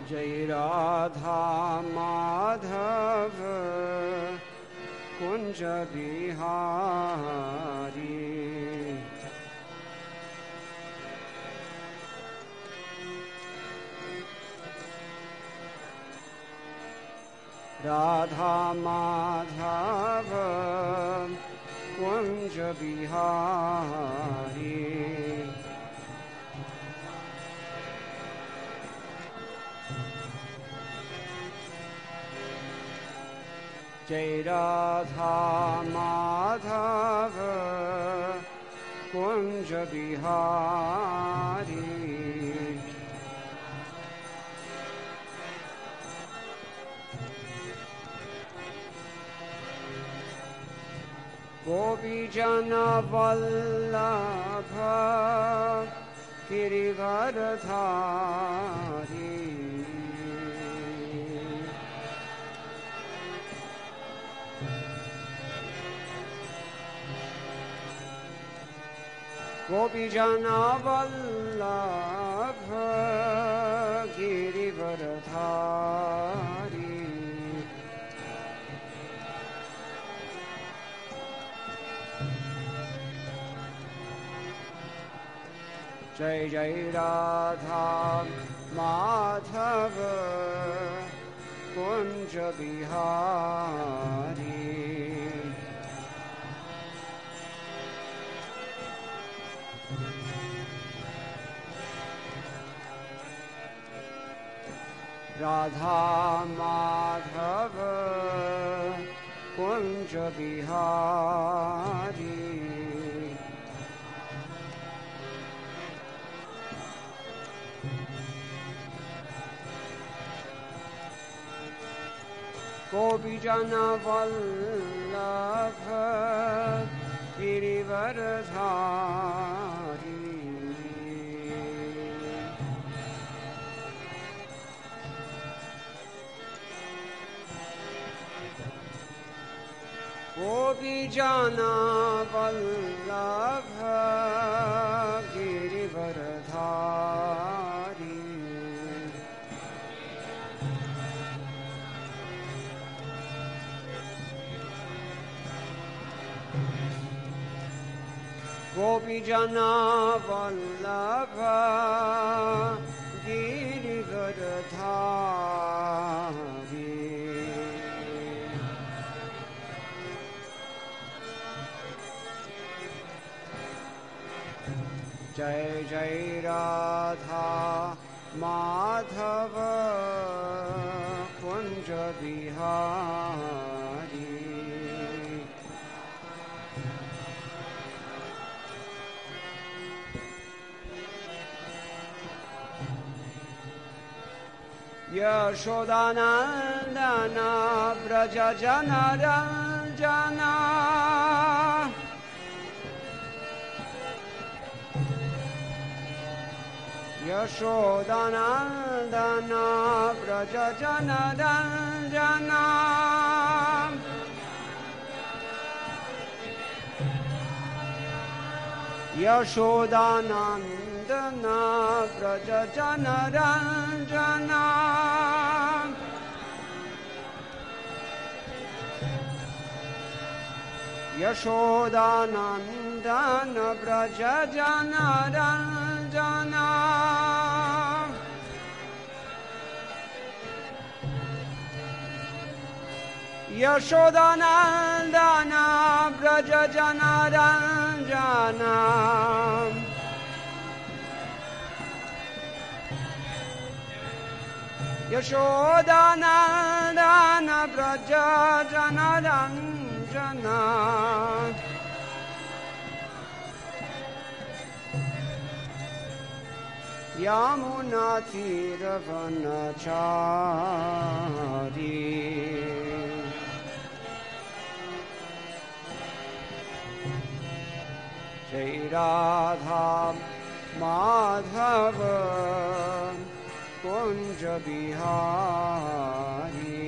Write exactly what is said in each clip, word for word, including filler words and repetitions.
जय राधा माधव कुंज बिहारी। राधा माधव कुंज बिहारी। जय राधा माधव कुंज बिहारी। गोपी जन वल्लभ गिरिवरधारी। गोपी जन वल्लभ गिरिवरधारी। जय जय राधा माधव कुंज बिहारी। राधा माधव कुंज बिहारी। गोपी जन वल्लभ गिरिवरधारी। गोपी जन वल्लभ गिरिवरधारी। गोपी जन वल्लभ गिरिवरधारी। जय जय राधा माधव कुंज बिहारी। यशोदानंदन व्रज जनरंजन। यशोदानंदन व्रज जनरंजन। यशोदानंदन व्रज जनरंजन। यशोदानंदन व्रज जनरंजन। यशोदानंदन व्रज जनरंजन। यशोदानंदन व्रज जनरंजन। यमुना तीरवनचारी। जय राधा माधव कुंज बिहारी।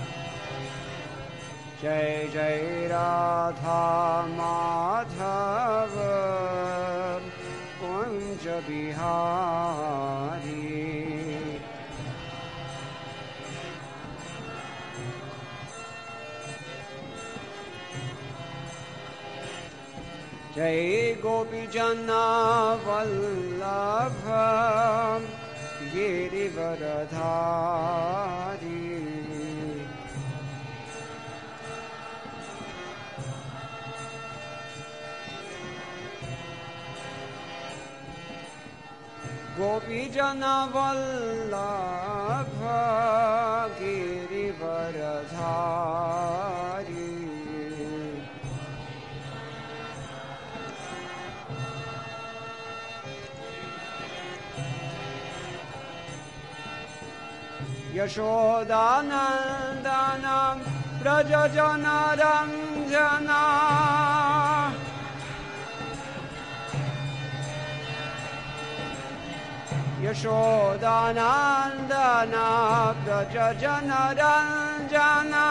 जय जय राधा माधव कुंज बिहारी जय गोपी जना वल्लभ गिरिवरधारी गोपी जना वल्लभ गिरिवरधारी यशोदानंदन व्रज जन रंजना यशोदानंदन व्रज जन रंजना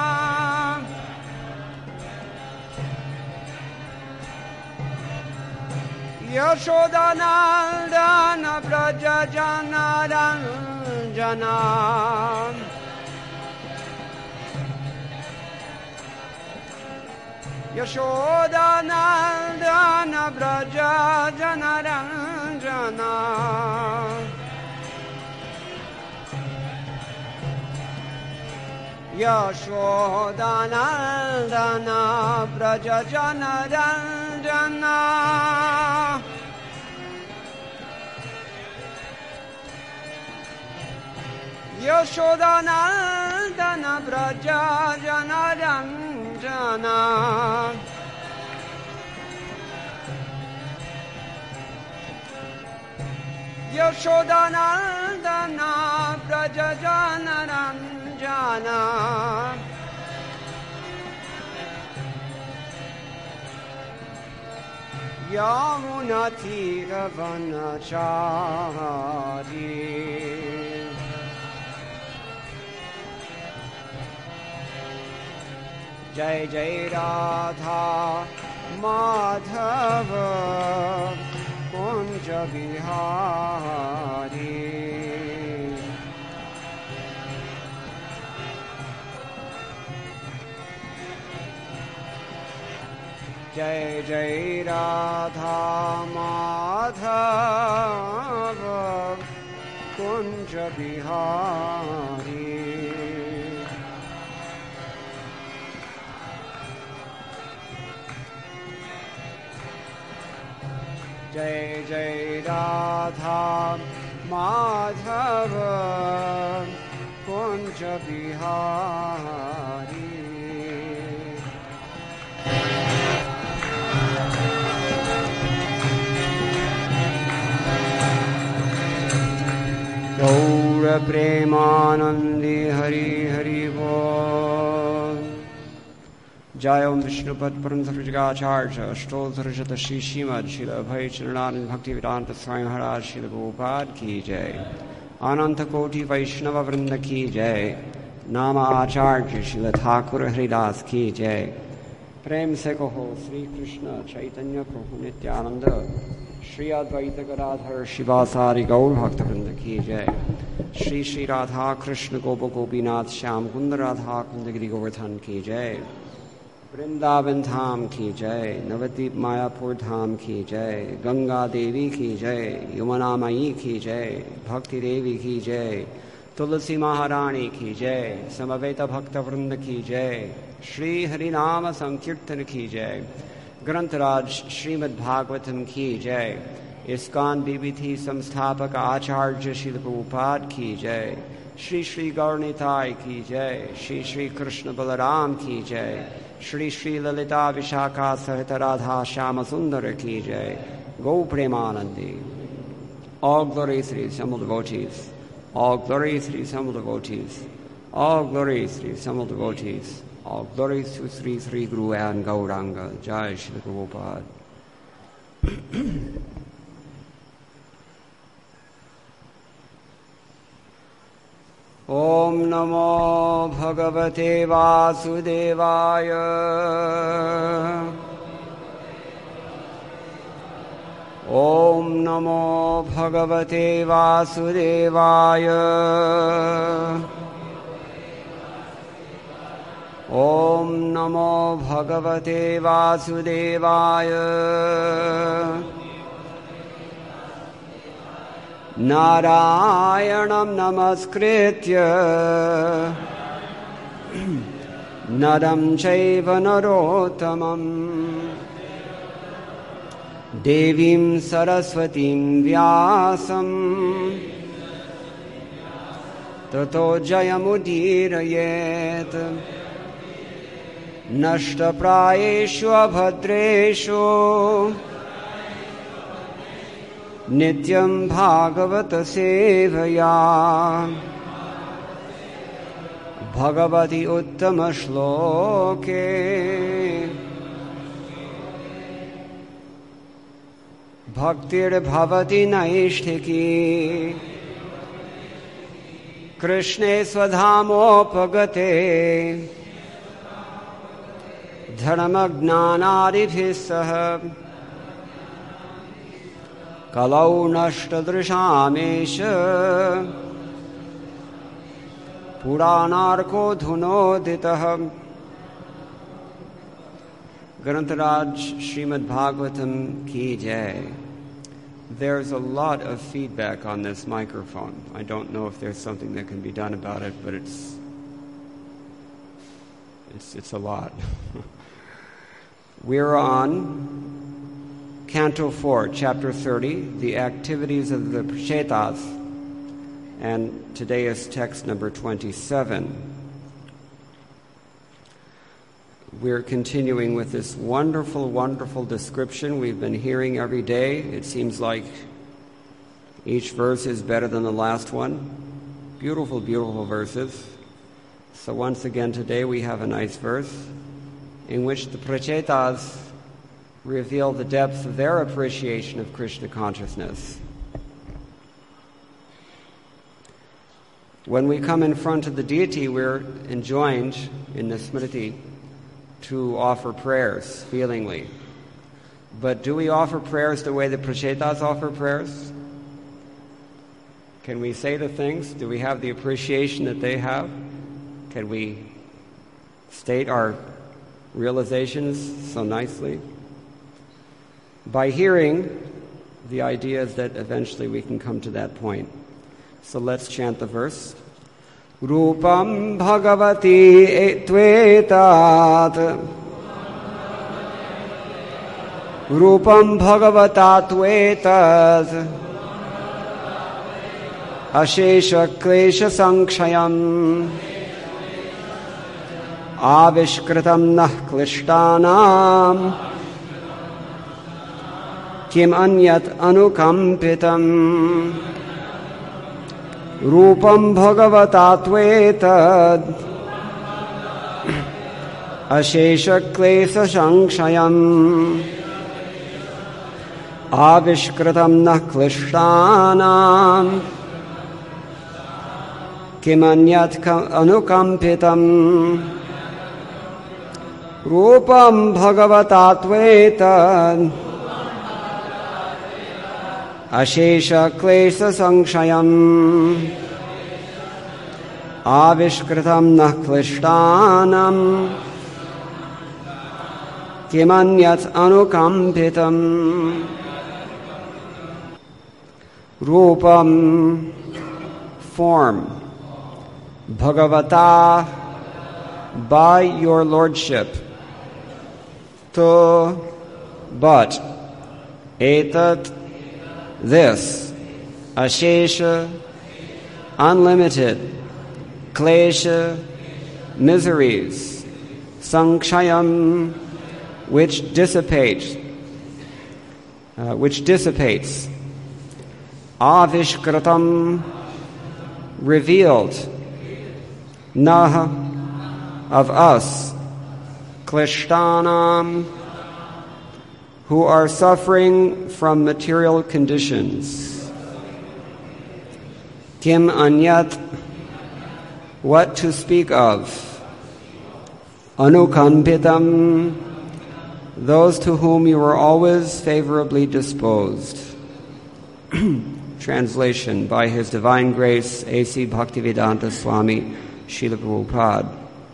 यशोदानंदन व्रज जन रंजना यशोदानंदन व्रज जन रंजना यशोदानंदन व्रज जन रंजना यशोदानंदन व्रज जन रंजना यशोदानंदन व्रज जन रंजना यमुना तीरवनचारी जय जय राधा माधव कुंज बिहारी जय जय राधा माधव कुंज बिहारी जय जय राधा माधव कुंज बिहारी गौर प्रेमानंदी हरि हरि बोल। जय ओम विष्णुपद परम धर्मजगाचार्य अष्टोत्तरशत श्री श्रीमद श्रील अभय चरणानंद भक्ति वेदांत स्वामी महाराज श्रील गोपाल की जय। अनंत कोटि वैष्णव वृंद की जय। नाम आचार्य श्रील ठाकुर हरिदास की जय। प्रेम से कहो श्री कृष्ण चैतन्य प्रभु नित्यानंद श्री अद्वैत गदाधर शिवासारि गौर भक्त वृंद की जय। श्री श्री राधा कृष्ण गोप गोपीनाथ श्याम कुंद राधा कुंद गिरि गोवर्धन की जय। वृंदावन धाम की जय। नवद्वीप मायापुर धाम की जय। गंगा देवी की जय। यमुना मयी की जय। भक्ति देवी की जय। तुलसी महारानी की जय। समवेत भक्त वृंद की जय। श्री हरिनाम संकीर्तन की जय। ग्रंथराज श्रीमद्भागवतम की जय। इस्कॉन बीबीथी संस्थापक आचार्य श्री प्रभुपाद की जय। श्री श्री गौरनिताय की जय। श्री श्री कृष्ण बलराम की जय। श्री श्री ललिता विशाखा सहित राधा श्याम सुंदर की जय। गौ Premanandi. All glory Sri Samal devotees. All glory Sri Samal devotees. All glory Sri Samal devotees. All glory to Sri Sri Guru and Gauranga. Jai Shri Prabhupada. Om Namo Bhagavate Vasudevaya. Om Namo Bhagavate Vasudevaya. Om Namo Bhagavate Vasudevaya. Narayanam Namaskritya Naram Chaiva Narottamam Devim Saraswatim Vyasam Tato Jayamudirayet Nashta Prayeshu Abhadreshu Nityam Bhagavata Sevaya Bhagavati Uttama Shloke Bhaktir Bhavati Naishtiki Krishne Swadhamopagate Dharmagnanadibhisah Kalau Nashtadrishamesha Puranarko Dhunoditah. Grantaraj Srimad Bhagavatam Ki Jai. There's a lot of feedback on this microphone. I don't know if there's something that can be done about it, but it's it's it's a lot. We're on Canto four, Chapter thirty, the activities of the Prachetas, and today is text number twenty-seven. We're continuing with this wonderful, wonderful description we've been hearing every day. It seems like each verse is better than the last one. Beautiful, beautiful verses. So once again today we have a nice verse in which the Prachetas reveal the depth of their appreciation of Krishna consciousness. When we come in front of the deity, we're enjoined in the Smriti to offer prayers feelingly. But do we offer prayers the way the Prachetas offer prayers? Can we say the things? Do we have the appreciation that they have? Can we state our realizations so nicely? By hearing, the idea is that eventually we can come to that point. So let's chant the verse. Rupam Bhagavati Tvetat Rupam Bhagavata Tvetat Ashesha Klesha Sankshayam Avishkritam Nah Klishtanam Kim Anyat Anukampitam Rupam Bhagavata Tvetad Ashesha Klesa Shankshayam Avishkritam Nah Klishtanam Kimanyat Anukampitam Rupam Bhagavata Tvetad Ashesha Klesa Sankshayam Avishkritam Nah Klishtanam Kimanyat Anukampitam Rupam form Bhagavata by your lordship To but Etat this Ashesha unlimited Klesha miseries Sankshayam which dissipates uh, which dissipates Avishkratam revealed Nah of us Klishtanam who are suffering from material conditions. Kim anyat, what to speak of. Anukampitam, those to whom you were always favorably disposed. Translation by His Divine Grace, A C Bhaktivedanta Swami, Srila Prabhupada.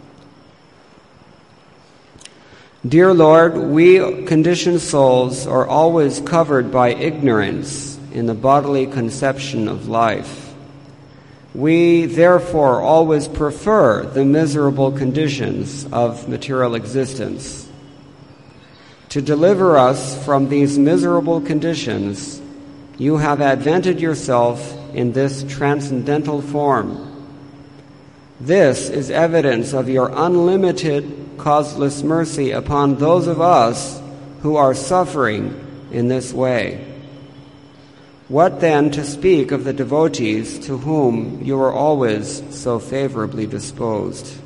Dear Lord, we conditioned souls are always covered by ignorance in the bodily conception of life. We, therefore, always prefer the miserable conditions of material existence. To deliver us from these miserable conditions, you have advented yourself in this transcendental form. This is evidence of your unlimited, causeless mercy upon those of us who are suffering in this way. What then to speak of the devotees to whom you are always so favorably disposed?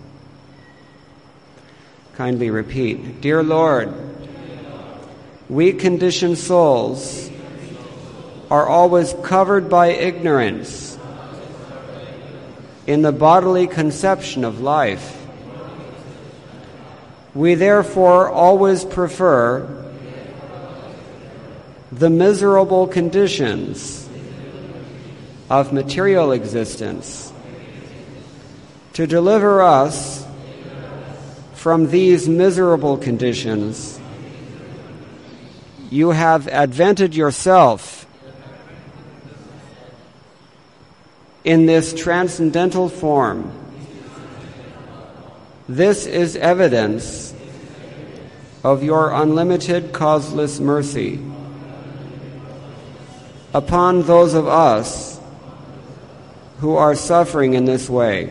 Kindly repeat. Dear Lord, we conditioned souls are always covered by ignorance in the bodily conception of life. We therefore always prefer the miserable conditions of material existence. To deliver us from these miserable conditions, you have advented yourself in this transcendental form. This is evidence of your unlimited causeless mercy upon those of us who are suffering in this way.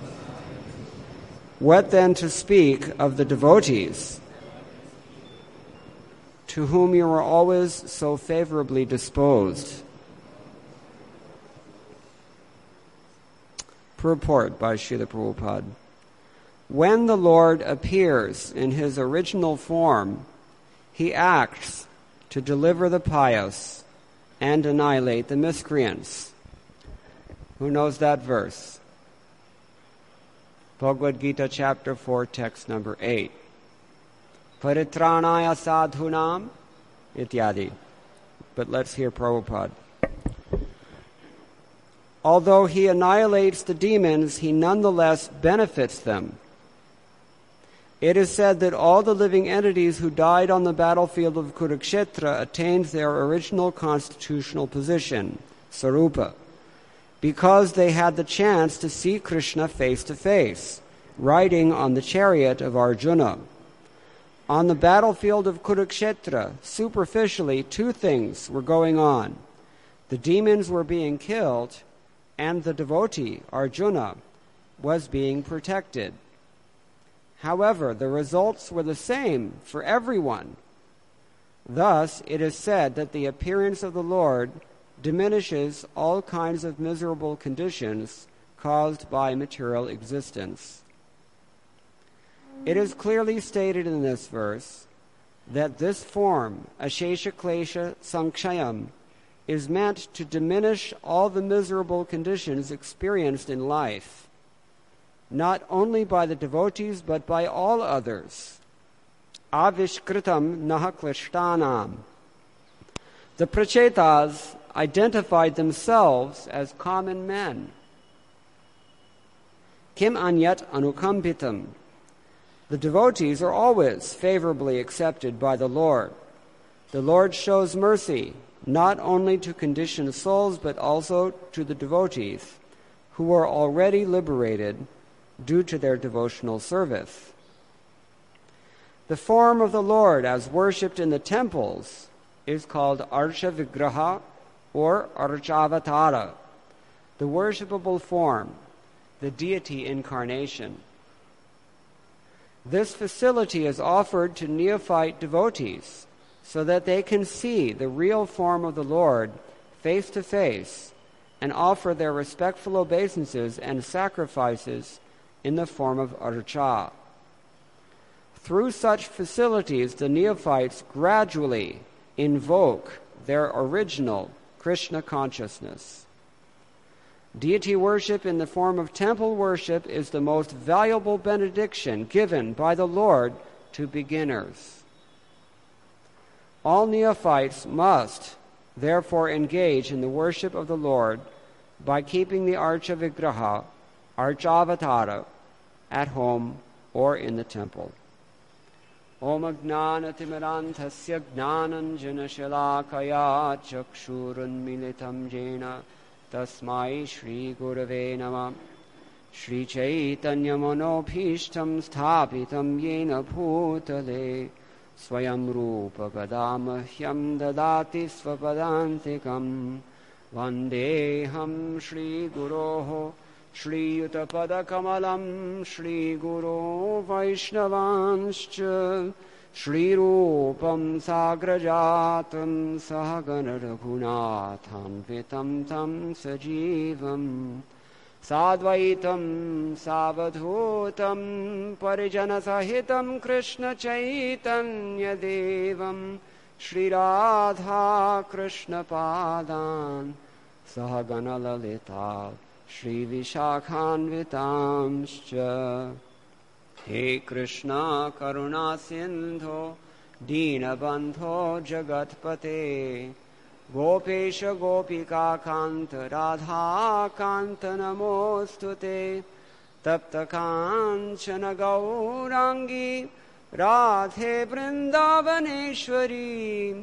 What then to speak of the devotees to whom you are always so favorably disposed? Purport by Srila Prabhupada. When the Lord appears in His original form, He acts to deliver the pious and annihilate the miscreants. Who knows that verse? Bhagavad Gita chapter four, text number eight. Paritranaya sadhunam ityadi. But let's hear Prabhupada. Although He annihilates the demons, He nonetheless benefits them. It is said that all the living entities who died on the battlefield of Kurukshetra attained their original constitutional position, Sarupa, because they had the chance to see Krishna face to face, riding on the chariot of Arjuna. On the battlefield of Kurukshetra, superficially, two things were going on. The demons were being killed, and the devotee, Arjuna, was being protected. However, the results were the same for everyone. Thus, it is said that the appearance of the Lord diminishes all kinds of miserable conditions caused by material existence. It is clearly stated in this verse that this form, Ashesha Klesha Sankshayam, is meant to diminish all the miserable conditions experienced in life, not only by the devotees, but by all others. Avishkritam naha klishtanam. The prachetas identified themselves as common men. Kim anyat anukampitam. The devotees are always favorably accepted by the Lord. The Lord shows mercy not only to conditioned souls, but also to the devotees who are already liberated due to their devotional service. The form of the Lord as worshipped in the temples is called Archa Vigraha or Archavatara, the worshipable form, the deity incarnation. This facility is offered to neophyte devotees so that they can see the real form of the Lord face to face and offer their respectful obeisances and sacrifices in the form of archa. Through such facilities, the neophytes gradually invoke their original Krishna consciousness. Deity worship in the form of temple worship is the most valuable benediction given by the Lord to beginners. All neophytes must therefore engage in the worship of the Lord by keeping the Archa Vigraha, Archavatara, at home or in the temple. Om Agnanatimarantasya Gnananjana Shalakaya Chakshurunmilitam Jena Tasmai Shri Gurave Namah. Shri Chaitanya Manobhishtam Sthapitam Yena Bhutale Swayam Rupa Padamahyam Dadati Svapadantikam Vandeham Shri Guroho Shri Yuttapada Kamalam Shri Guru Vaishnavanscha Shri Rupam Sagrajatam Sahagana Raghunatham Vitam Tam Sajivam Sadvaitam Savadhutam Parijana Sahitam Krishna Chaitanya Devam Shri Radha Krishna Padan Sahagana Lalita Shri Vishakhanvitamscha. He Krishna Karuna Sindho Dinabandho Jagatpate Gopesha Gopika Kanta Radha Kanta Namostute Tapta Kanchana Gaurangi Radhe Vrindavaneshwari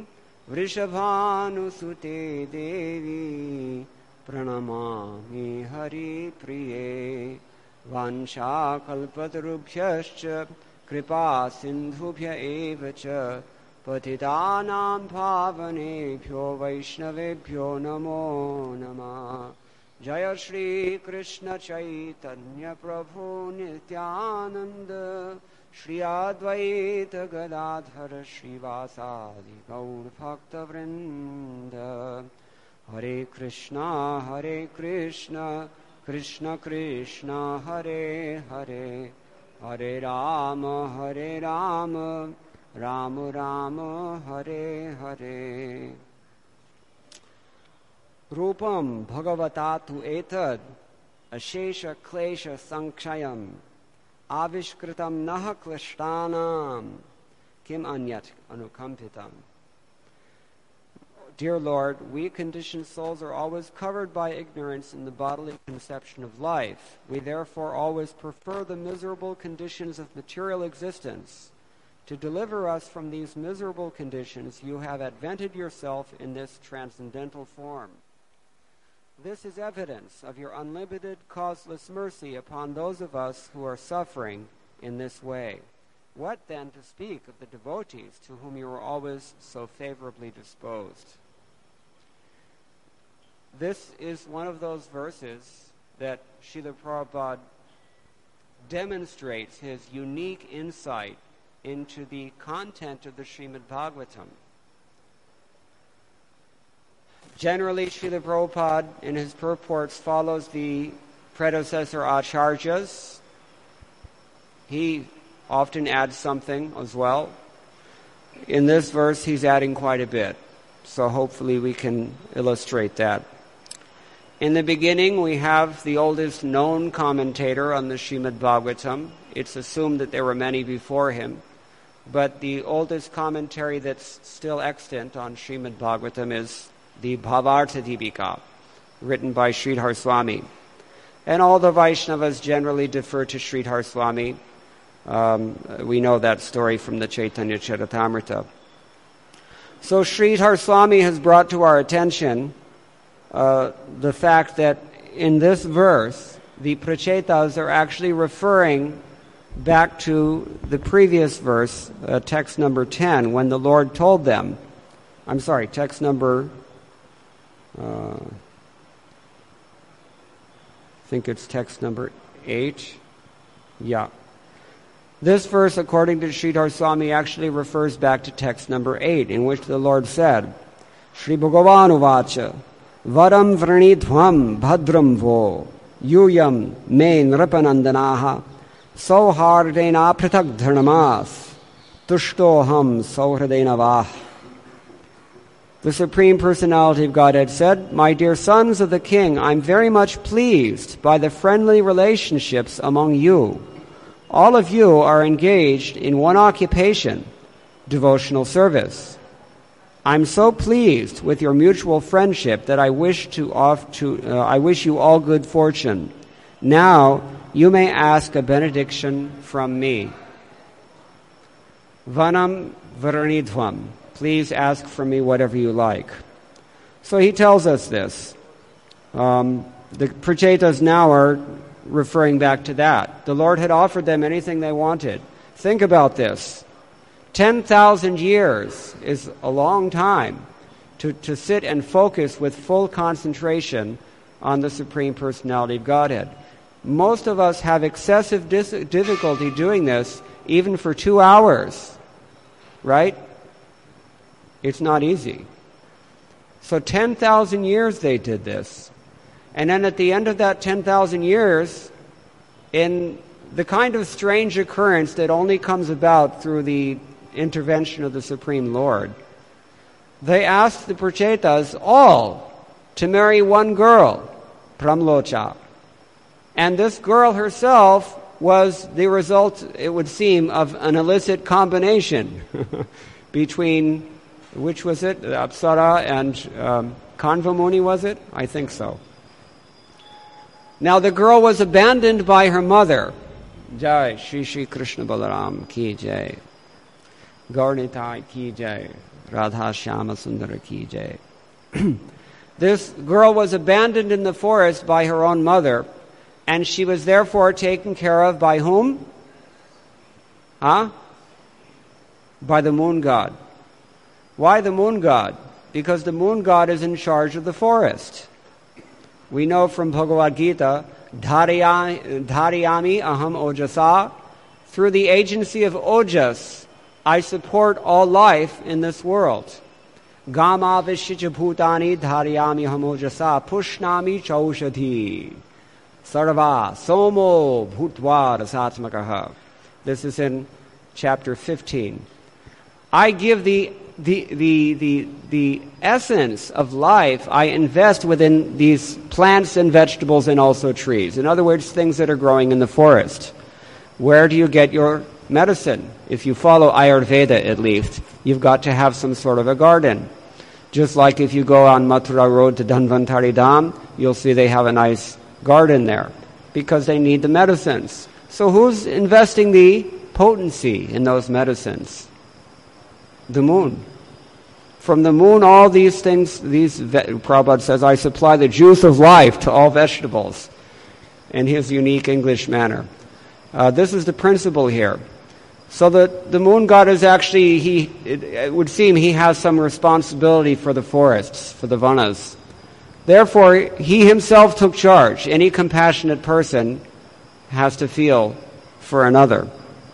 Vrishabhanusute Devi Pranamami Hari Priye Vansha Kalpatarubhyascha Kripa Sindhubhya Evacha Patitanam Pavanebhyo Vaishnavebhyo Namo Namah. Jaya Shri Krishna Chaitanya Prabhu Nityananda Shri Advaita Gadadhara Srivasadi Gaur Bhakta Vrinda. Hare Krishna, Hare Krishna, Krishna Krishna, Hare Hare, Hare Rama, Hare Rama, Rama Rama, Hare Hare. Rupam Bhagavatatu etad ashesha klesha sankshayam avishkritam naha klishtanam kim anyat anukampitam. Dear Lord, we conditioned souls are always covered by ignorance in the bodily conception of life. We therefore always prefer the miserable conditions of material existence. To deliver us from these miserable conditions, you have advented yourself in this transcendental form. This is evidence of your unlimited, causeless mercy upon those of us who are suffering in this way. What then to speak of the devotees to whom you are always so favorably disposed? This is one of those verses that Srila Prabhupada demonstrates his unique insight into the content of the Srimad Bhagavatam. Generally, Srila Prabhupada in his purports follows the predecessor acharyas. He often adds something as well. In this verse, he's adding quite a bit. So hopefully we can illustrate that. In the beginning, we have the oldest known commentator on the Srimad Bhagavatam. It's assumed that there were many before him. But the oldest commentary that's still extant on Srimad Bhagavatam is the Bhavartha Deepika, written by Sridhar Swami. And all the Vaishnavas generally defer to Sridhar Swami. Um, we know that story from the Chaitanya Charitamrita. So Sridhar Swami has brought to our attention uh, the fact that in this verse, the Prachetas are actually referring back to the previous verse, uh, text number ten, when the Lord told them, I'm sorry, text number, uh, I think it's text number eight. Yeah. This verse, according to Sridhar Swami, actually refers back to text number eight, in which the Lord said, Shri Bhagavan Uvacha, Varam Vranidhvam Bhadram Vo, Yuyam Me Nripanandanaha, Sauhardena Pratak Dharnamas, Tushtoham Sauhradena Vah. The Supreme Personality of Godhead said, My dear sons of the King, I'm very much pleased by the friendly relationships among you. All of you are engaged in one occupation, devotional service. I'm so pleased with your mutual friendship that I wish to off to uh, I wish you all good fortune. Now you may ask a benediction from me. Vanam varanidhvam. Please ask from me whatever you like. So he tells us this. Um, the Prachetas now are referring back to that. The Lord had offered them anything they wanted. Think about this. ten thousand years is a long time to, to sit and focus with full concentration on the Supreme Personality of Godhead. Most of us have excessive dis- difficulty doing this even for two hours. Right? It's not easy. So ten thousand years they did this. And then at the end of that ten thousand years, in the kind of strange occurrence that only comes about through the intervention of the Supreme Lord, they asked the Prachetas all to marry one girl, Pramlocha. And this girl herself was the result, it would seem, of an illicit combination between, which was it, Apsara and um, Kanvamuni, was it? I think so. Now the girl was abandoned by her mother. Jai Shri Shri Krishna Balaram Ki Jai. Gaurnitai Ki Jai. Radha Shyama Sundara Ki Jai. This girl was abandoned in the forest by her own mother, and she was therefore taken care of by whom? Huh? By the moon god. Why the moon god? Because the moon god is in charge of the forest. We know from Bhagavad Gita, Dhariyami aham ojasa. Through the agency of Ojas, I support all life in this world. Gama vishya bhutani dhariyami aham ojasa pushnami chaushadhi. Sarva somo bhutva rasatmakaha. This is in chapter fifteen. I give the the the the the essence of life. I invest within these plants and vegetables and also trees. In other words, things that are growing in the forest. Where do you get your medicine? If you follow Ayurveda, at least, you've got to have some sort of a garden. Just like if you go on Mathura Road to Dhanvantari Dham, you'll see they have a nice garden there because they need the medicines. So who's investing the potency in those medicines? The moon. From the moon, all these things, these Prabhupada says, I supply the juice of life to all vegetables in his unique English manner. Uh, this is the principle here. So the, the moon god is actually, he it, it would seem he has some responsibility for the forests, for the vanas. Therefore, he himself took charge. Any compassionate person has to feel for another.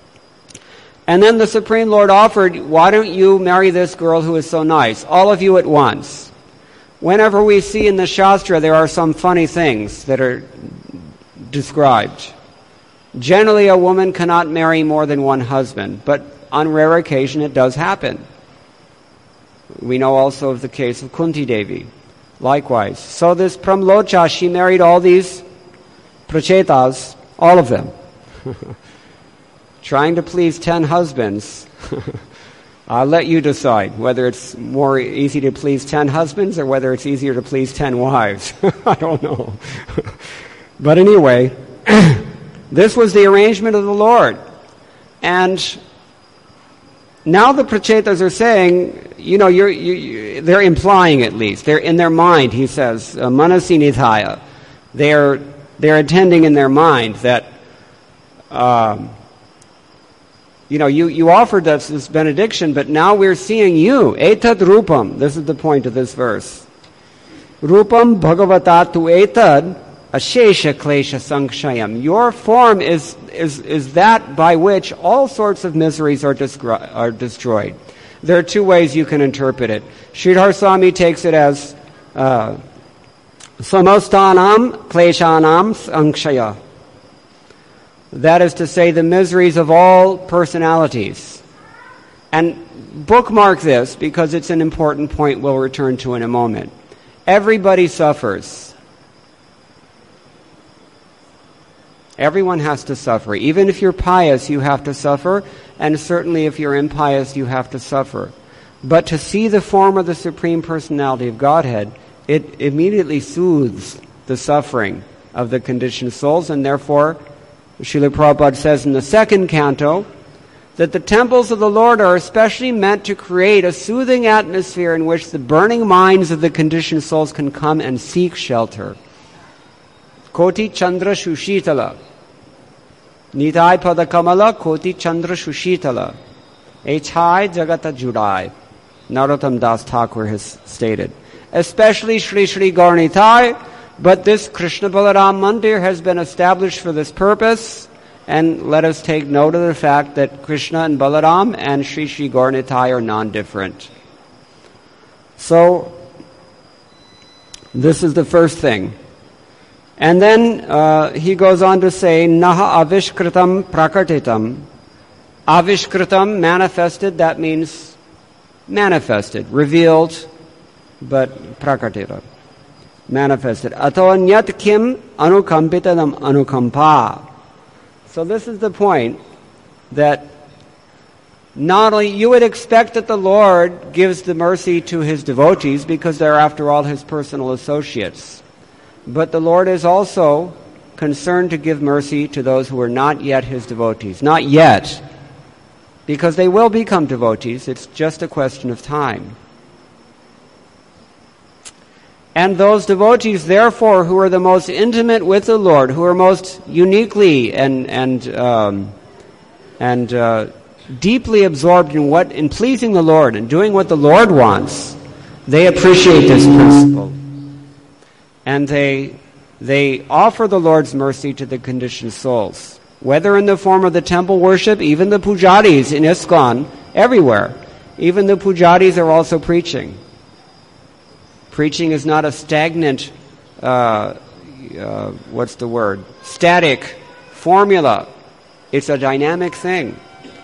And then the Supreme Lord offered, why don't you marry this girl who is so nice? All of you at once. Whenever we see in the Shastra, there are some funny things that are described. Generally, a woman cannot marry more than one husband, but on rare occasion it does happen. We know also of the case of Kunti Devi. Likewise. So this Pramlocha, she married all these Prachetas, all of them. Trying to please ten husbands. I'll let you decide whether it's more easy to please ten husbands or whether it's easier to please ten wives. I don't know. But anyway, this was the arrangement of the Lord. And now the Prachetas are saying, you know, you're, you, you, they're implying at least, they're in their mind, he says, uh, manasi nidhaya. They're, they're intending in their mind that, um, you know, you, you offered us this benediction, but now we're seeing you. Etad rupam. This is the point of this verse. Rupam bhagavata tu etad ashesha klesha sankshayam. Your form is, is, is that by which all sorts of miseries are, descri- are destroyed. There are two ways you can interpret it. Sridhar Swami takes it as uh, samastanam kleshanam sankshaya. That is to say, the miseries of all personalities. And bookmark this because it's an important point we'll return to in a moment. Everybody suffers. Everyone has to suffer. Even if you're pious, you have to suffer. And certainly if you're impious, you have to suffer. But to see the form of the Supreme Personality of Godhead, it immediately soothes the suffering of the conditioned souls, and therefore, Srila Prabhupada says in the second canto, that the temples of the Lord are especially meant to create a soothing atmosphere in which the burning minds of the conditioned souls can come and seek shelter. Koti Chandra Shushitala. Nitai Padakamala Koti Chandra Shushitala. Echai Jagata Judai. Narottam Das Thakur has stated. Especially Sri Sri Gauranitai, but this Krishna Balaram Mandir has been established for this purpose, and let us take note of the fact that Krishna and Balaram and Sri Sri Gauranitai are non-different. So, this is the first thing. And then uh, he goes on to say, Naha avishkritam prakatitam. Avishkritam, manifested, that means manifested, revealed, but prakatita, manifested. Ato anyat kim anukampitadam anukampa. So this is the point, that not only you would expect that the Lord gives the mercy to his devotees because they're after all his personal associates, but the Lord is also concerned to give mercy to those who are not yet his devotees. Not yet. Because they will become devotees, it's just a question of time. And those devotees, therefore, who are the most intimate with the Lord, who are most uniquely and and um, and uh, deeply absorbed in what in pleasing the Lord and doing what the Lord wants, they appreciate this principle, and they they offer the Lord's mercy to the conditioned souls. Whether in the form of the temple worship, even the pujaris in ISKCON, everywhere. Even the pujaris are also preaching. Preaching is not a stagnant, uh, uh, what's the word? Static formula. It's a dynamic thing.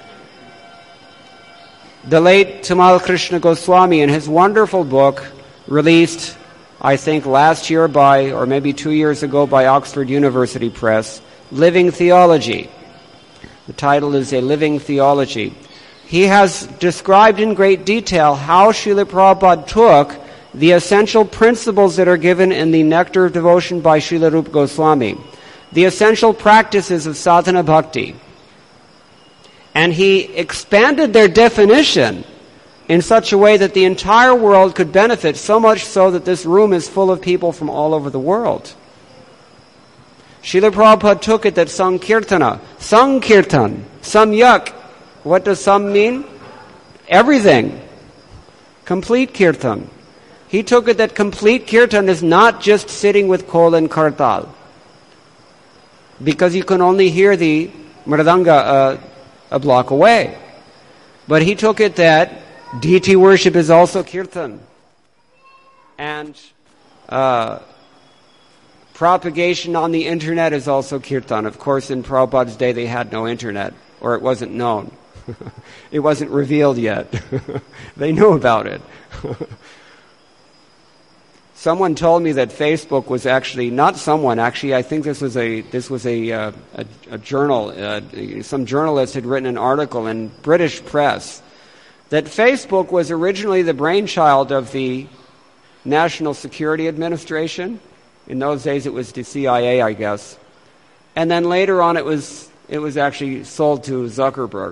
The late Tamal Krishna Goswami, in his wonderful book, released, I think last year by, or maybe two years ago by Oxford University Press, Living Theology. The title is A Living Theology. He has described in great detail how Srila Prabhupada took the essential principles that are given in the Nectar of Devotion by Srila Rupa Goswami, the essential practices of sadhana bhakti, and he expanded their definition in such a way that the entire world could benefit, so much so that this room is full of people from all over the world. Srila Prabhupada took it that Sankirtana, Sankirtan, Samyak, what does Sam mean? Everything. Complete Kirtan. He took it that complete Kirtan is not just sitting with Kol and Kartal, because you can only hear the Mridanga uh, a block away. But he took it that deity worship is also Kirtan. And uh, propagation on the internet is also Kirtan. Of course, in Prabhupada's day they had no internet, or it wasn't known. It wasn't revealed yet. They knew about it. Someone told me that Facebook was actually, not someone, actually I think this was a this was a uh, a, a journal, uh, some journalist had written an article in British press that Facebook was originally the brainchild of the National Security Administration. In those days it was the C I A, I guess. And then later on it was it was actually sold to Zuckerberg.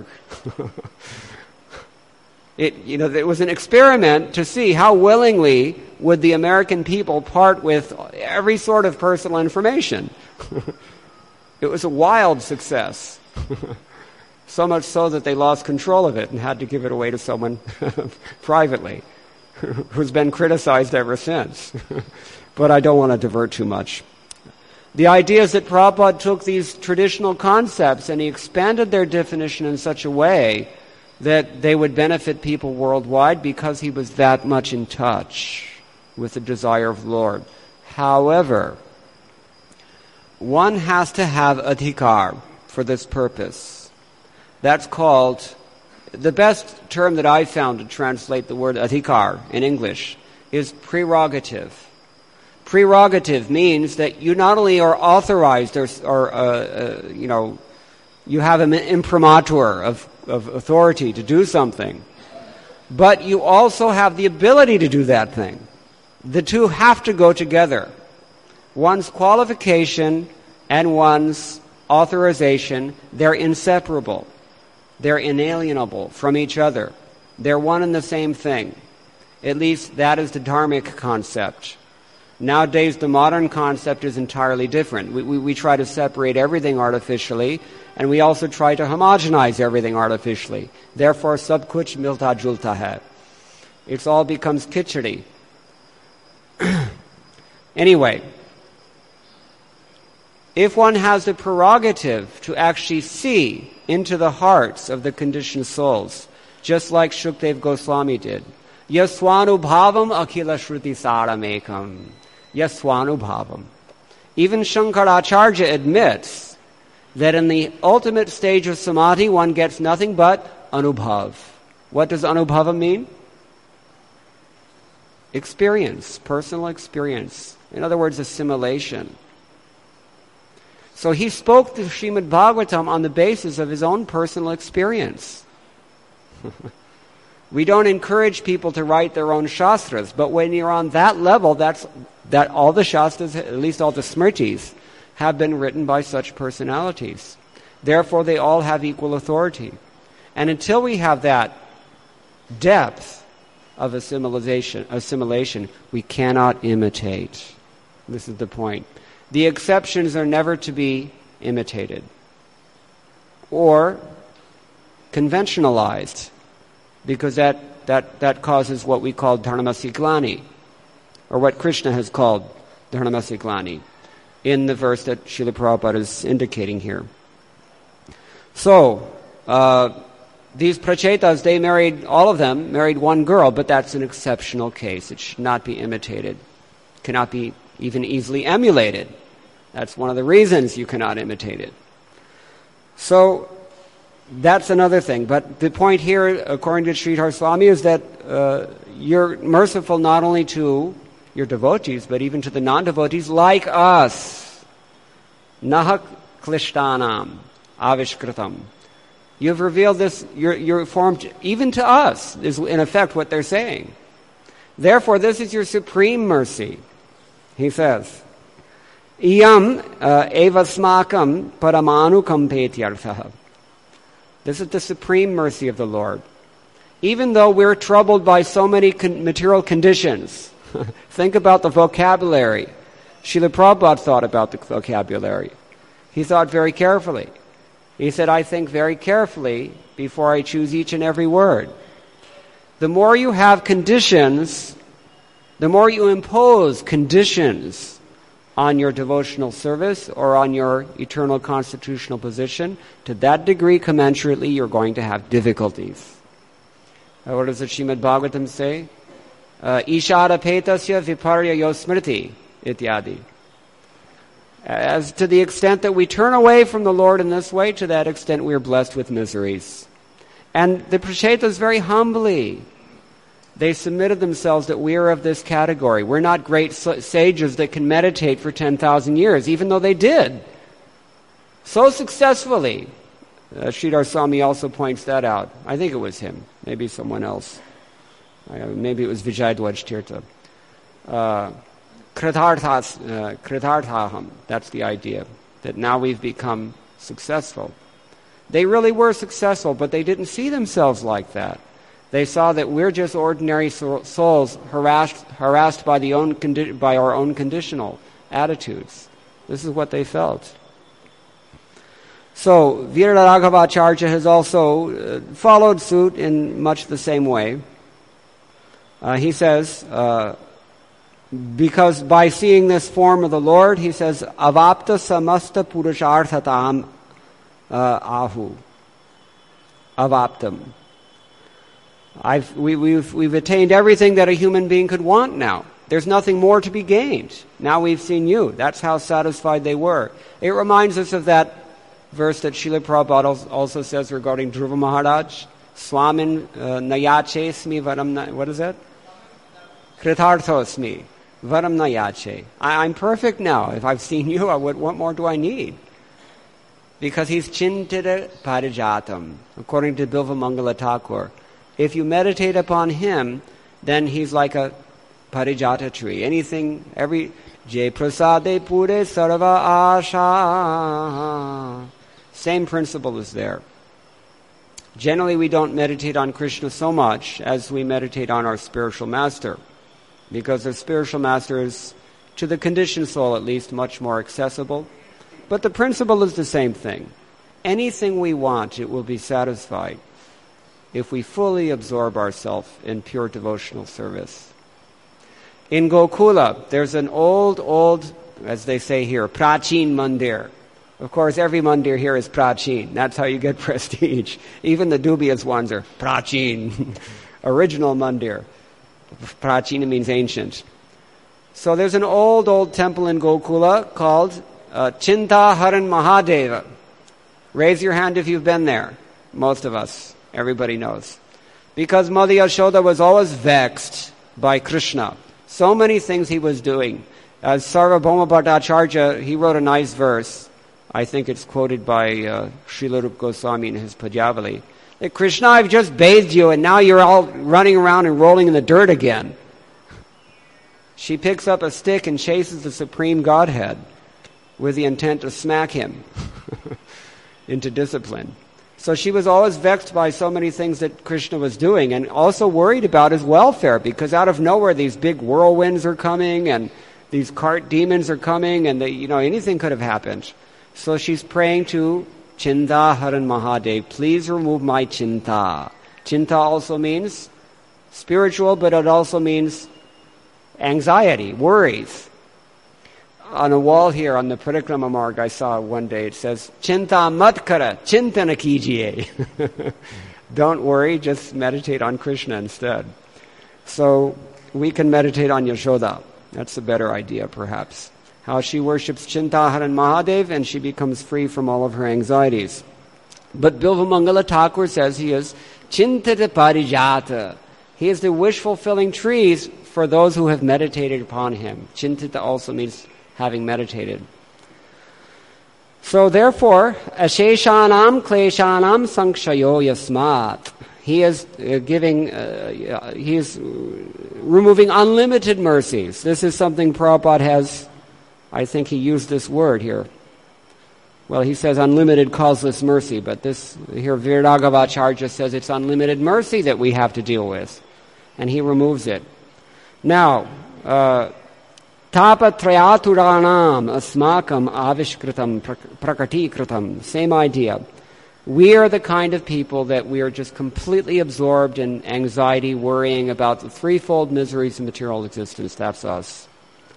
It, you know, it was an experiment to see how willingly would the American people part with every sort of personal information. It was a wild success. So much so that they lost control of it and had to give it away to someone privately, who's been criticized ever since. But I don't want to divert too much. The idea is that Prabhupada took these traditional concepts and he expanded their definition in such a way that they would benefit people worldwide because he was that much in touch with the desire of the Lord. However, one has to have adhikar for this purpose. That's called, the best term that I found to translate the word adhikar in English is prerogative. Prerogative means that you not only are authorized or, or uh, uh, you know, you have an imprimatur of, of authority to do something, but you also have the ability to do that thing. The two have to go together. One's qualification and one's authorization, they're inseparable. They're inalienable from each other. They're one and the same thing. At least that is the dharmic concept. Nowadays, the modern concept is entirely different. We, we, we try to separate everything artificially, and we also try to homogenize everything artificially. Therefore, sab kuch milta julta hai. It all becomes khichdi. Anyway, if one has the prerogative to actually see into the hearts of the conditioned souls, just like Shukdev Goswami did, yaswanubhavam akhila shruti saramekam. Yaswanubhavam. Even Shankaracharya admits that in the ultimate stage of samadhi, one gets nothing but anubhav. What does anubhava mean? Experience, personal experience. In other words, assimilation. So he spoke to Srimad Bhagavatam on the basis of his own personal experience. We don't encourage people to write their own shastras, but when you're on that level, that's that all the shastras, at least all the smritis, have been written by such personalities. Therefore, they all have equal authority. And until we have that depth of assimilation, assimilation, we cannot imitate. This is the point. The exceptions are never to be imitated or conventionalized, because that, that, that causes what we call dharmasiklani, or what Krishna has called dharmasiklani in the verse that Srila Prabhupada is indicating here. So, uh, these prachetas, they married, all of them married one girl, but that's an exceptional case. It should not be imitated. Cannot be even easily emulated. That's one of the reasons you cannot imitate it. So, that's another thing. But the point here, according to Sridhar Swami, is that uh, you're merciful not only to your devotees, but even to the non-devotees like us. Naha klishtanam avishkritam. You've revealed this, you're, you're formed even to us, is in effect what they're saying. Therefore, this is your supreme mercy. He says, Iyam evasmakam paramanu kampetyartha. This is the supreme mercy of the Lord. Even though we're troubled by so many con- material conditions, think about the vocabulary. Srila Prabhupada thought about the vocabulary. He thought very carefully. He said, I think very carefully before I choose each and every word. The more you have conditions, the more you impose conditions on your devotional service or on your eternal constitutional position, to that degree, commensurately, you're going to have difficulties. Uh, what does the Srimad Bhagavatam say? Ishara petasya viparya yosmriti ityadi. As to the extent that we turn away from the Lord in this way, to that extent we are blessed with miseries. And the Prachetas very humbly, they submitted themselves that we are of this category. We're not great sages that can meditate for ten thousand years, even though they did. So successfully. Uh, Sridhar Swami also points that out. I think it was him. Maybe someone else. Uh, maybe it was Vijayadwaj Tirtha. Uh, Kritarthaham, that's the idea, that now we've become successful. They really were successful, but they didn't see themselves like that. They saw that we're just ordinary souls harassed, harassed by, the own condi- by our own conditional attitudes. This is what they felt. So, Viraraghavacharya has also uh, followed suit in much the same way. Uh, he says, uh, because by seeing this form of the Lord, he says, avapta samasta purusharthatam uh, ahu. Avaptam. I've, we, we've, we've attained everything that a human being could want now. There's nothing more to be gained. Now we've seen you. That's how satisfied they were. It reminds us of that verse that Srila Prabhupada also says regarding Dhruva Maharaj. Swamin uh, nayache smi varam na... What is that? Kritarthosmi varam nayache. I'm perfect now. If I've seen you, I would, what more do I need? Because he's chintita parijatam. According to Bilva Mangala Thakur, If you meditate upon him, then he's like a parijata tree. Anything, every Jai prasade pure sarva asha. Same principle is there. Generally, we don't meditate on Krishna so much as we meditate on our spiritual master, because the spiritual master is, to the conditioned soul at least, much more accessible. But the principle is the same thing. Anything we want, it will be satisfied if we fully absorb ourselves in pure devotional service. In Gokula, there's an old, old, as they say here, Prachin Mandir. Of course, every mandir here is Prachin. That's how you get prestige. Even the dubious ones are Prachin. Original mandir. Prachin means ancient. So there's an old, old temple in Gokula called uh, Chintaharan Mahadeva. Raise your hand if you've been there. Most of us. Everybody knows. Because Mother Yashoda was always vexed by Krishna. So many things he was doing. As Sarvabhauma Bhattacharya, he wrote a nice verse. I think it's quoted by uh, Srila Rupa Goswami in his Padyavali. That Krishna, I've just bathed you and now you're all running around and rolling in the dirt again. She picks up a stick and chases the Supreme Godhead with the intent to smack him into discipline. So she was always vexed by so many things that Krishna was doing, and also worried about his welfare, because out of nowhere these big whirlwinds are coming and these cart demons are coming, and they, you know, anything could have happened. So she's praying to Chintaharan Mahadev, please remove my chinta. Chinta also means spiritual, but it also means anxiety, worries. On a wall here on the Parikrama Marg I saw one day, it says, Chinta mat kara, chintana kijiye. Don't worry, just meditate on Krishna instead. So we can meditate on Yashoda. That's a better idea, perhaps. How she worships Chintaharan Mahadev and she becomes free from all of her anxieties. But Bilvamangala Thakur says he is Chintata Parijata. He is the wish-fulfilling trees for those who have meditated upon him. Chintata also means having meditated. So therefore, asheshanam kleshanam sankshayo yasmat. He is uh, giving, uh, he is removing unlimited mercies. This is something Prabhupada has, I think he used this word here. Well, he says unlimited causeless mercy, but this, here Viragavacharya says it's unlimited mercy that we have to deal with. And he removes it. Now, uh, Tapatrayaturanam asmakam avishkritam prakatikritam. Same idea. We are the kind of people that we are just completely absorbed in anxiety, worrying about the threefold miseries of material existence. That's us.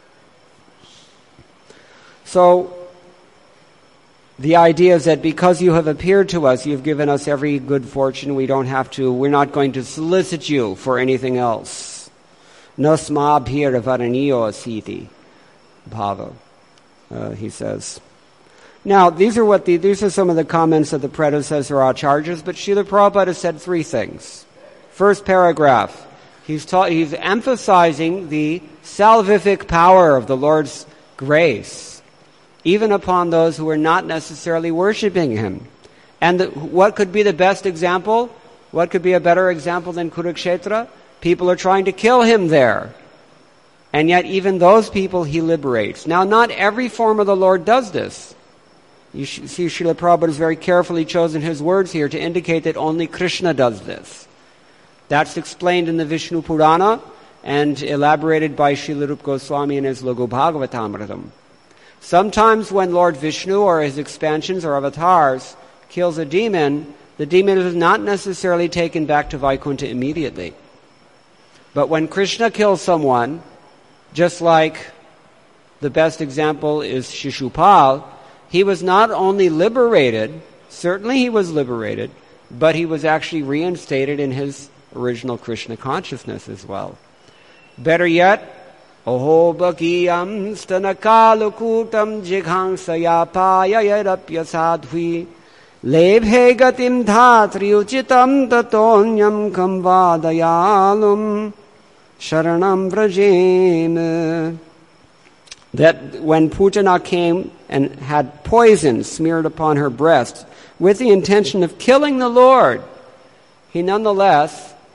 So, the idea is that because you have appeared to us, you've given us every good fortune, we don't have to, we're not going to solicit you for anything else. Nasma bhir varaniyo asiti bhava, uh, he says. Now, these are what the, these are some of the comments of the predecessor acharyas, but Srila Prabhupada has said three things. First paragraph, he's ta- he's emphasizing the salvific power of the Lord's grace, even upon those who are not necessarily worshiping him. And the, what could be the best example? What could be a better example than Kurukshetra? People are trying to kill him there. And yet even those people he liberates. Now, not every form of the Lord does this. You see, Srila Prabhupada has very carefully chosen his words here to indicate that only Krishna does this. That's explained in the Vishnu Purana and elaborated by Srila Rupa Goswami in his Lagu Bhagavatamritam. Sometimes when Lord Vishnu or his expansions or avatars kills a demon, the demon is not necessarily taken back to Vaikuntha immediately. But when Krishna kills someone, just like the best example is Shishupal, he was not only liberated, certainly he was liberated, but he was actually reinstated in his original Krishna consciousness as well. Better yet, Oho bakiyam stanakalukutam jighansayapaya yadapya sadhvi lebhe gatim dhatri uchitam tatonyam kamvadayalum sharanam vrajem. That when Putana came and had poison smeared upon her breast with the intention of killing the Lord, he nonetheless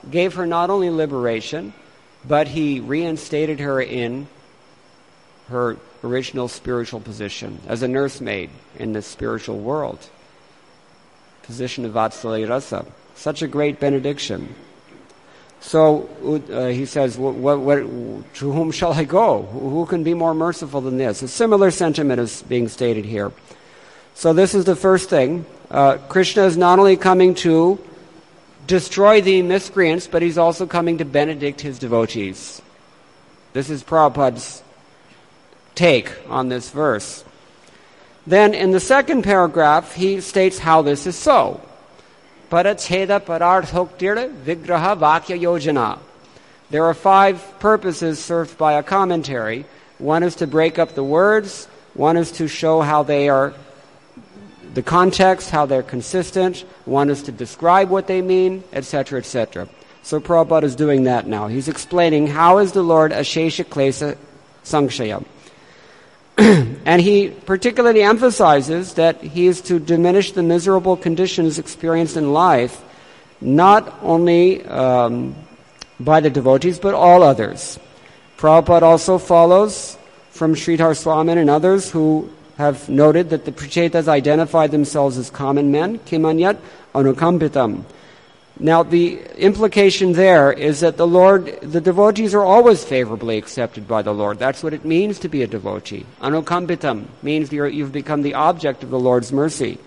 gave her not only liberation, but he reinstated her in her original spiritual position as a nursemaid in the spiritual world. Position of Vatsalya Rasa. Such a great benediction. So uh, he says, what, what, what, to whom shall I go? Who can be more merciful than this? A similar sentiment is being stated here. So this is the first thing. Uh, Krishna is not only coming to destroy the miscreants, but he's also coming to benedict his devotees. This is Prabhupada's take on this verse. Then in the second paragraph, he states how this is so. Paracheda pararthoktir vigraha vakya yojana. There are five purposes served by a commentary. One is to break up the words. One is to show how they are, the context, how they're consistent. One is to describe what they mean, et cetera, et cetera. So Prabhupada is doing that now. He's explaining how is the Lord Ashesha Klesa Sankshaya. And he particularly emphasizes that he is to diminish the miserable conditions experienced in life, not only um, by the devotees, but all others. Prabhupada also follows from Sridhar Swamin and others who have noted that the Prachetas identify themselves as common men, kimanyat anukampitam. Now, the implication there is that the Lord, the devotees are always favorably accepted by the Lord. That's what it means to be a devotee. Anukampitam means you're, you've become the object of the Lord's mercy.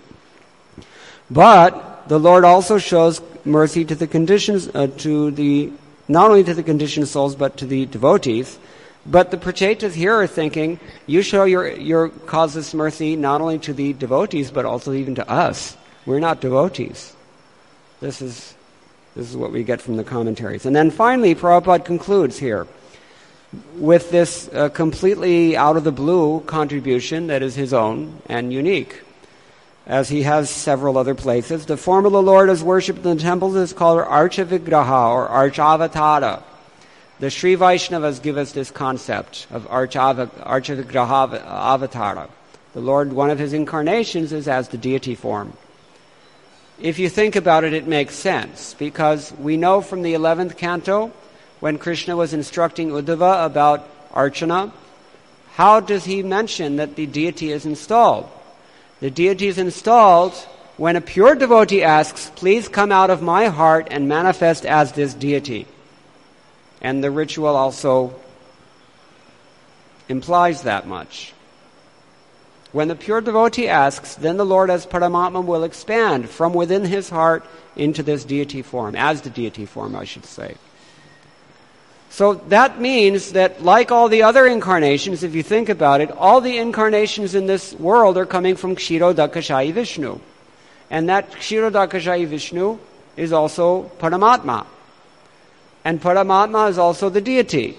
But the Lord also shows mercy to the conditions, uh, to the not only to the conditioned souls, but to the devotees. But the Prachetas here are thinking, you show your your causeless mercy not only to the devotees, but also even to us. We're not devotees. This is This is what we get from the commentaries. And then finally, Prabhupada concludes here with this uh, completely out-of-the-blue contribution that is his own and unique, as he has several other places. The form of the Lord as worshipped in the temples is called Archa Vigraha or Archavatara. The Sri Vaishnavas give us this concept of Archa Vigraha Avatara. The Lord, one of his incarnations, is as the deity form. If you think about it, it makes sense, because we know from the eleventh canto, when Krishna was instructing Uddhava about Archana, how does he mention that the deity is installed? The deity is installed when a pure devotee asks, please come out of my heart and manifest as this deity. And the ritual also implies that much. When the pure devotee asks, then the Lord as Paramatma will expand from within his heart into this deity form, as the deity form, I should say. So that means that like all the other incarnations, if you think about it, all the incarnations in this world are coming from Kshirodakashayi Vishnu. And that Kshirodakashayi Vishnu is also Paramatma. And Paramatma is also the deity.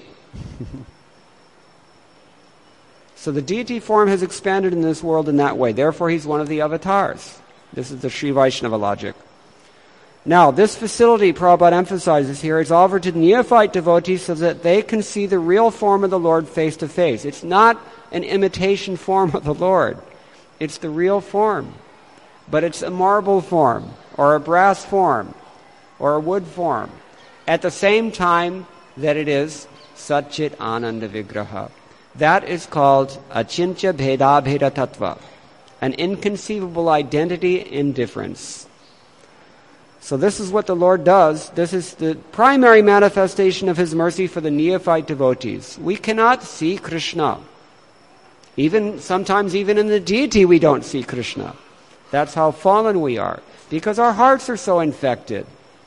So the deity form has expanded in this world in that way. Therefore, he's one of the avatars. This is the Sri Vaishnava logic. Now, this facility, Prabhupada emphasizes here, is offered to neophyte devotees so that they can see the real form of the Lord face to face. It's not an imitation form of the Lord. It's the real form. But it's a marble form, or a brass form, or a wood form, at the same time that it is Satchit Ananda Vigraha. That is called Achintya Bheda Bheda Tattva, an inconceivable identity in difference. So this is what the Lord does. This is the primary manifestation of his mercy for the neophyte devotees. We cannot see Krishna. Even sometimes even in the deity we don't see Krishna. That's how fallen we are, because our hearts are so infected.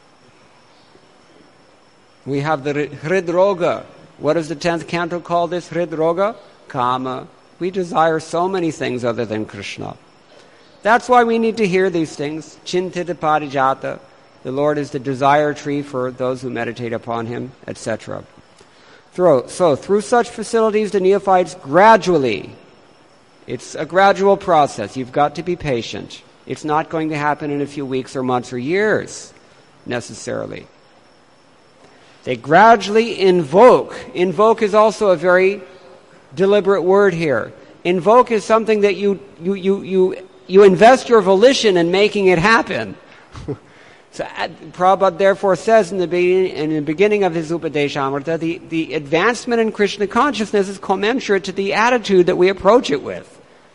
We have the Hridroga. What does the tenth canto call this? Hridroga? Kama. We desire so many things other than Krishna. That's why we need to hear these things. Chintita parijata. The Lord is the desire tree for those who meditate upon him, et cetera. So, through such facilities, the neophytes gradually, it's a gradual process. You've got to be patient. It's not going to happen in a few weeks or months or years, necessarily. They gradually invoke. Invoke is also a very deliberate word here. Invoke is something that you you you you, you invest your volition in making it happen. So uh, Prabhupada therefore says in the beginning, in the beginning of his Upadeshamrita, the, the advancement in Krishna consciousness is commensurate to the attitude that we approach it with.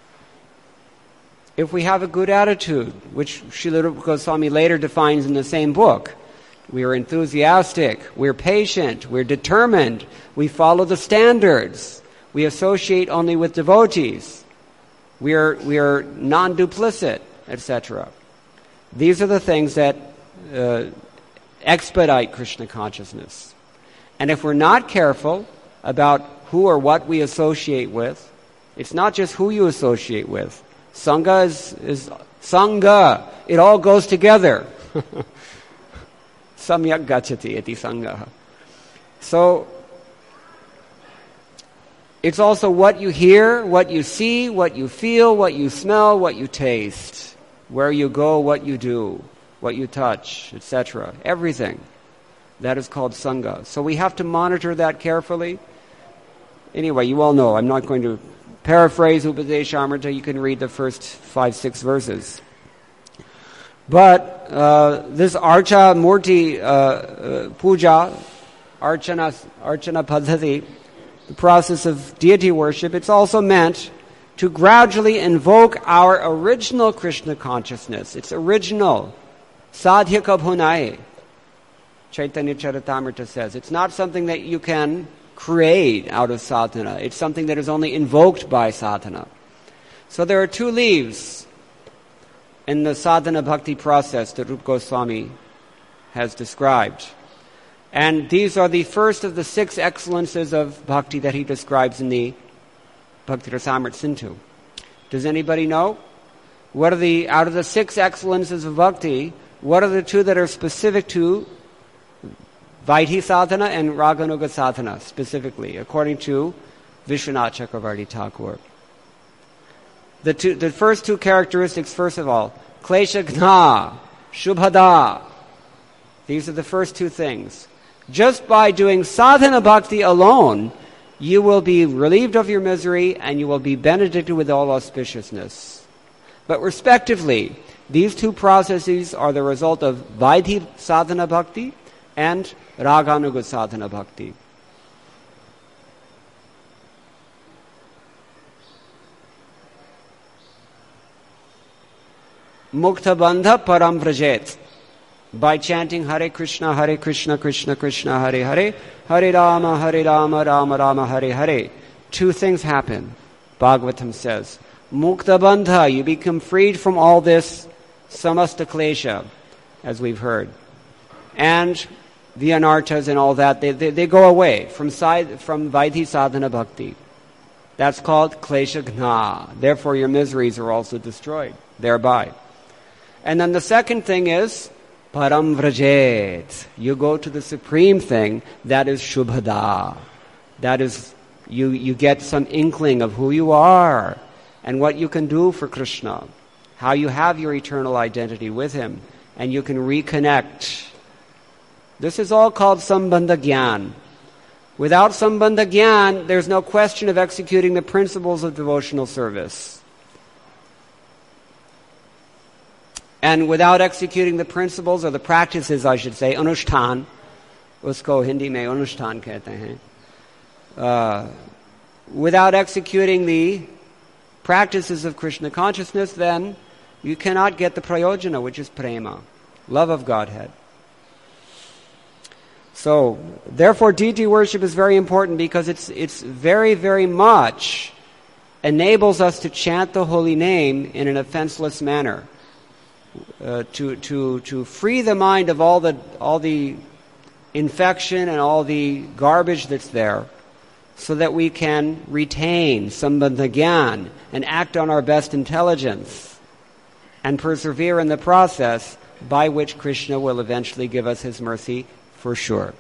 If we have a good attitude, which Srila Rupa Goswami later defines in the same book, we are enthusiastic, we're patient, we're determined, we follow the standards, we associate only with devotees, we are, we are non-duplicit, et cetera. These are the things that uh, expedite Krishna consciousness. And if we're not careful about who or what we associate with, it's not just who you associate with. Sangha is, is Sangha. It all goes together. Samyak gacchati iti Sangha. So, it's also what you hear, what you see, what you feel, what you smell, what you taste, where you go, what you do, what you touch, et cetera. Everything. That is called Sangha. So we have to monitor that carefully. Anyway, you all know, I'm not going to paraphrase Upadeshamrita, you can read the first five, six verses. But uh, this Archa Murti uh, uh, Puja, Archana, Archana Padhati, the process of deity worship, it's also meant to gradually invoke our original Krishna consciousness. It's original. Sadhyaka bhunai, Chaitanya Charitamrita says. It's not something that you can create out of sadhana. It's something that is only invoked by sadhana. So there are two leaves in the sadhana bhakti process that Rupa Goswami has described. And these are the first of the six excellences of bhakti that he describes in the Bhakti Rasamrita Sindhu. Does anybody know? What are the, out of the six excellences of bhakti, what are the two that are specific to Vaidhi sadhana and Raganuga sadhana, specifically, according to Vishwanath Chakravarti Thakur? The, two, the first two characteristics, first of all, klesha gna, shubhada. These are the first two things. Just by doing sadhana bhakti alone, you will be relieved of your misery and you will be benedicted with all auspiciousness. But respectively, these two processes are the result of Vaidhi sadhana bhakti and Raganuga sadhana bhakti. Mukta bandha param vrajet. By chanting Hare Krishna, Hare Krishna, Krishna Krishna, Hare Hare, Hare Rama, Hare Rama, Rama Rama, Hare Hare. Two things happen, Bhagavatam says. Mukta bandha, you become freed from all this samasta klesha, as we've heard. And the anarthas and all that, they, they, they go away from side, from Vaidhi sadhana bhakti. That's called klesha gna. Therefore your miseries are also destroyed thereby. And then the second thing is param vrajet. You go to the supreme thing, that is shubhada. That is, you, you get some inkling of who you are and what you can do for Krishna, how you have your eternal identity with Him, and you can reconnect. This is all called Sambandha Gyan. Without Sambandha Gyan, there's no question of executing the principles of devotional service. And without executing the principles, or the practices, I should say, anushtan, usko Hindi mein anushtan kehte hain. Uh, without executing the practices of Krishna consciousness, then you cannot get the prayojana, which is prema, love of Godhead. So, therefore, deity worship is very important because it's it's very, very much enables us to chant the holy name in an offenseless manner. Uh, to to to free the mind of all the all the infection and all the garbage that's there, so that we can retain sambandha gyan and act on our best intelligence and persevere in the process by which Krishna will eventually give us His mercy for sure.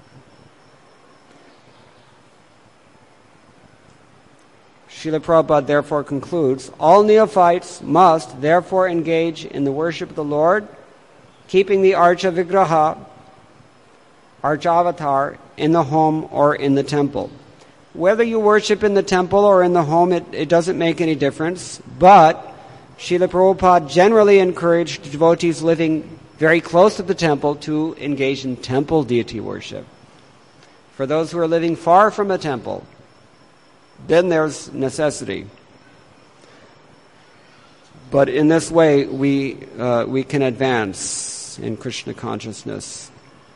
Srila Prabhupada therefore concludes, all neophytes must therefore engage in the worship of the Lord, keeping the Archa Vigraha, Archavatar, in the home or in the temple. Whether you worship in the temple or in the home, it, it doesn't make any difference, but Srila Prabhupada generally encouraged devotees living very close to the temple to engage in temple deity worship. For those who are living far from a temple, then there's necessity. But in this way, we uh, we can advance in Krishna consciousness.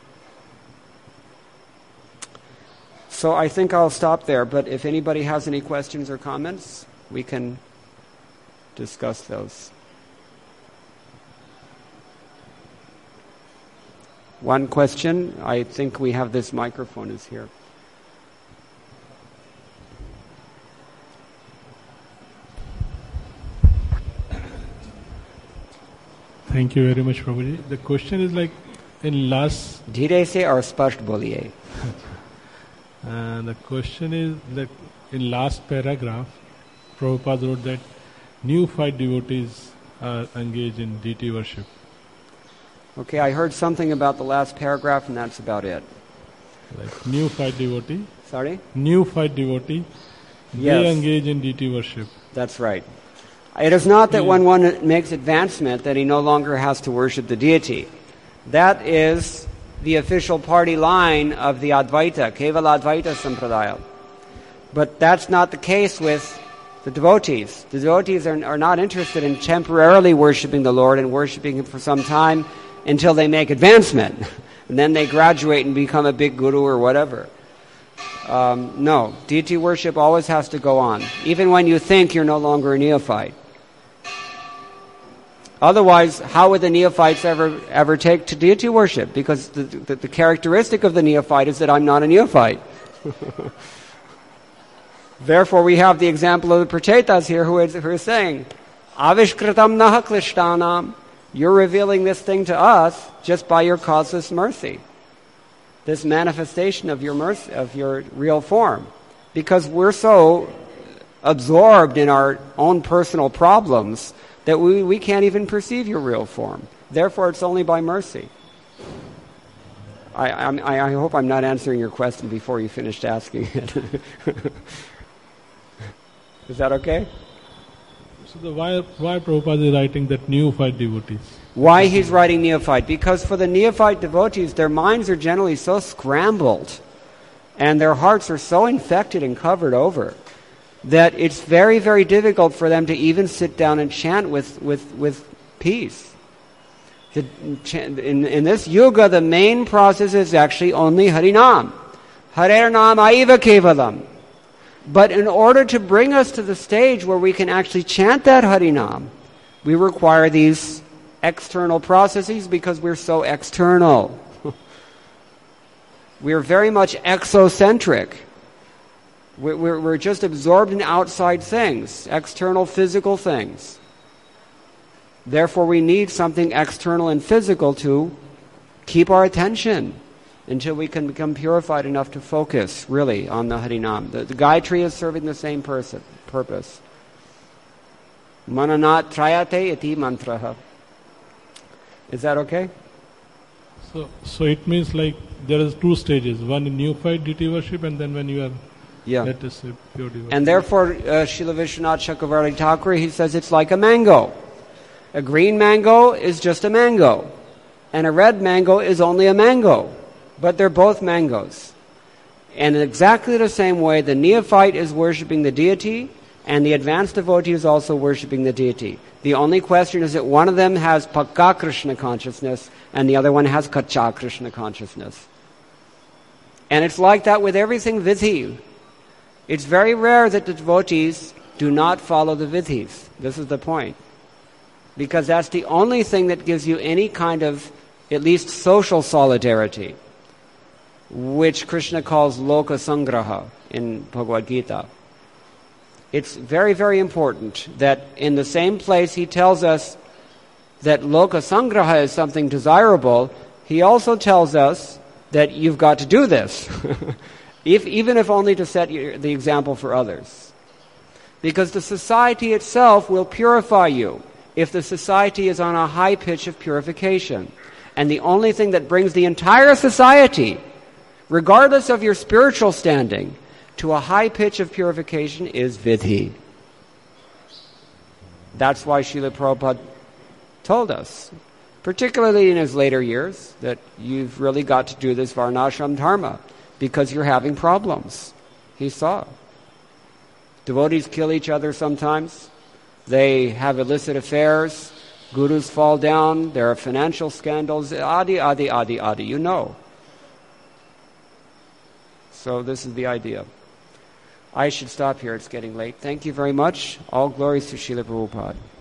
So I think I'll stop there, but if anybody has any questions or comments, we can discuss those. One question. I think we have this microphone is here. Thank you very much, Prabhuji. The question is like in last... Dheere se aur spasht boliye. Uh, the question is that in last paragraph, Prabhupada wrote that neophyte devotees are engaged in deity worship. Okay, I heard something about the last paragraph, and that's about it. Like neophyte devotee. Sorry? Neophyte devotee. Yes. They engage in deity worship. That's right. It is not that when one makes advancement that he no longer has to worship the deity. That is the official party line of the Advaita, Kevala Advaita Sampradaya. But that's not the case with the devotees. The devotees are, are not interested in temporarily worshiping the Lord and worshiping Him for some time until they make advancement. And then they graduate and become a big guru or whatever. Um, no, deity worship always has to go on, even when you think you're no longer a neophyte. Otherwise, how would the neophytes ever ever take to deity worship? Because the, the, the characteristic of the neophyte is that I'm not a neophyte. Therefore, we have the example of the Prachetas here who is, who is saying, Avishkritam naha klishtanam, you're revealing this thing to us just by your causeless mercy. This manifestation of your mercy, of your real form. Because we're so absorbed in our own personal problems that we, we can't even perceive your real form. Therefore, it's only by mercy. I, I, I hope I'm not answering your question before you finished asking it. Is that okay? So the why, why Prabhupada is writing that neophyte devotees? Why he's writing neophyte? Because for the neophyte devotees, their minds are generally so scrambled and their hearts are so infected and covered over that it's very, very difficult for them to even sit down and chant with, with, with peace. The, in, in this yuga, the main process is actually only Harinam. Harer Nam Aiva Kevalam. But in order to bring us to the stage where we can actually chant that Harinam, we require these external processes because we're so external. We're very much exocentric. We're, we're, we're just absorbed in outside things, external physical things. Therefore, we need something external and physical to keep our attention until we can become purified enough to focus, really, on the Harinam. The, the Gayatri is serving the same person, purpose. Mananat trayate iti mantraha. Is that okay? So, so it means like there is two stages. One in neophyte deity worship, and then when you are, yeah. let us say, pure devotee. And therefore, uh, Srila Vishwanath Chakravarti Thakur, he says it's like a mango. A green mango is just a mango. And a red mango is only a mango. But they're both mangoes. And in exactly the same way, the neophyte is worshipping the deity, and the advanced devotee is also worshipping the deity. The only question is that one of them has Pakka Krishna consciousness, and the other one has Kacha Krishna consciousness. And it's like that with everything vidhi. It's very rare that the devotees do not follow the vidhis. This is the point. Because that's the only thing that gives you any kind of, at least social solidarity, which Krishna calls loka sangraha in Bhagavad Gita. It's very, very important that in the same place he tells us that loka sangraha is something desirable, he also tells us that you've got to do this, if, even if only to set the example for others. Because the society itself will purify you if the society is on a high pitch of purification. And the only thing that brings the entire society, regardless of your spiritual standing, to a high pitch of purification is vidhi. That's why Srila Prabhupada told us particularly in his later years, that you've really got to do this varnashram dharma because you're having problems. He saw. Devotees kill each other sometimes. They have illicit affairs. Gurus fall down. There are financial scandals. Adi, adi, adi, adi. You know. So this is the idea. I should stop here. It's getting late. Thank you very much. All glories to Srila Prabhupada.